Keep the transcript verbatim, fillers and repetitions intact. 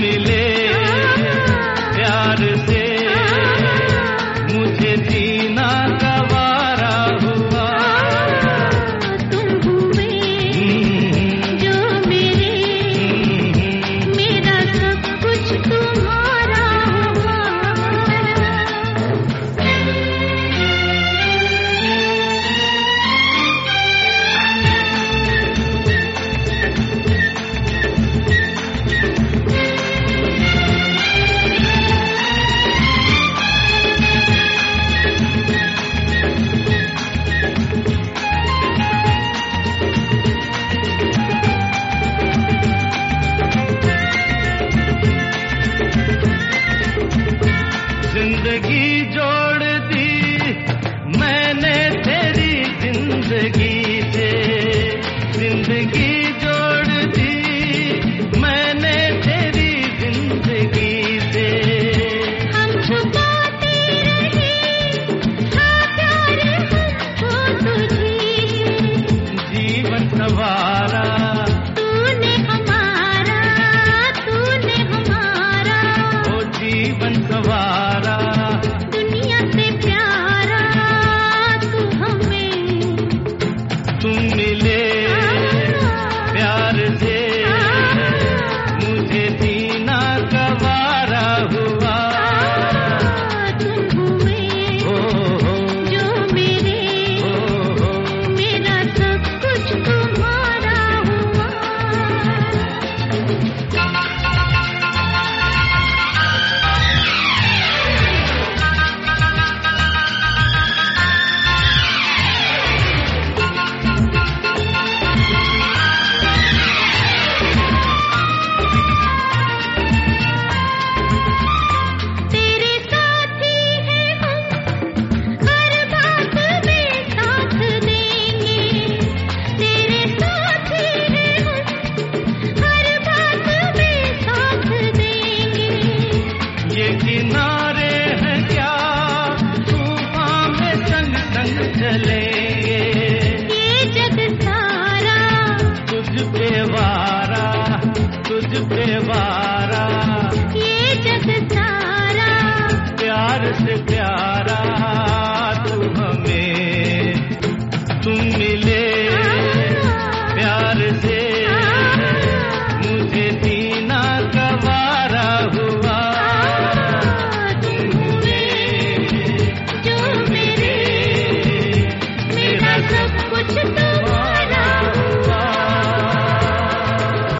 मिले प्यार से मुझे जीना गवारा हुआ। तुम हुए जो मेरे, मेरा सब कुछ तुम्हारा हुआ। जिंदगी जोड़ दी मैंने तेरी जिंदगी से, जिंदगी जोड़ दी मैंने तेरी जिंदगी से। हम छुपाते रहे हाँ प्यार हमको तुझी से, जीवन सवारा तूने हमारा, तूने हमारा, ओ जीवन सवारा। दुनिया से प्यारा तू हमें। तुम मिले प्यार से मुझे जीना गवारा हुआ। तुम हुए हो हो जो मेरे, हो हो मेरा सब कुछ तुम्हारा हुआ। तेरे साथी हैं हम, हर बात में साथ देंगे। तेरे साथी हैं हम, हर बात में साथ देंगे। ये किनारे हैं क्या तूफान में संग संग चलेंगे। ये जग सारा तुझ पे वारा, तुझ पे वारा।